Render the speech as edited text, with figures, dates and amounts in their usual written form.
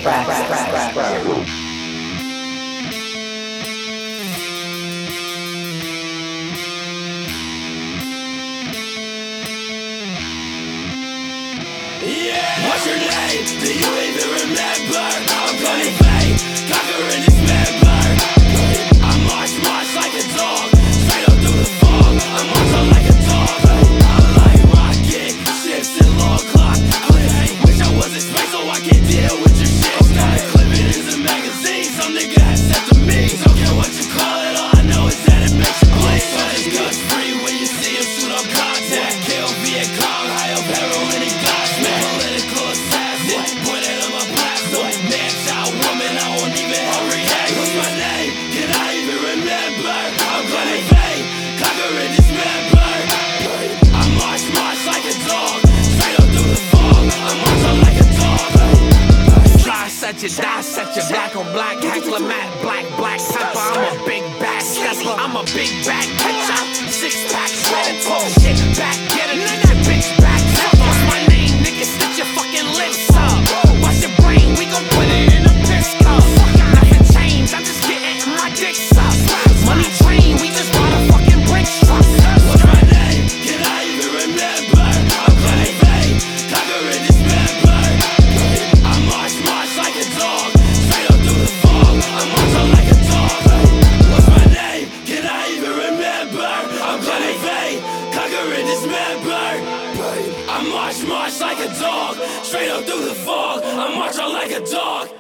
Yeah. What's your name? Do you even remember? I'm gonna fade, conquering dismember. I march like a dog, straight up through the fog. I march on like a dog. I like rocket ships and long clock. Wish I was in space so I can deal with your shit. Clipping in the magazine, some nigga has said to me. Don't care what you call it, all I know is that it makes you bleed. But it's guns free when you see him shoot on contact. Kill Viet Cong, high up heroin and Godsmack. Political assassin, pointed on my platform. Man, child, woman, I won't even react. What's my name? Can I even remember? I'm gonna fade, conquer and dismember. I march like a dog, straight up through the fog. I march on like a dog. Dissect you, black on black, heckler mat, black pepper. I'm a big bag stepper, I'm a big bag catcher. 6 packs, ready to pull shit back, get a nigga bitch back. What's my name, nigga? Stitch your fucking lips up. Wash your brain, we gon' put it in a piss cup. Nothing changed, I'm just getting my dick sucked. Money train, we just bought a fucking brick truck. What's my name? Can I even remember? I'm gonna fade, conquer and dismember. I march like a dog, straight up through the fog. I march on like a dog. What's my name? Can I even remember? I'm gonna fade, conquer and dismember. I march like a dog, straight up through the fog. I march on like a dog.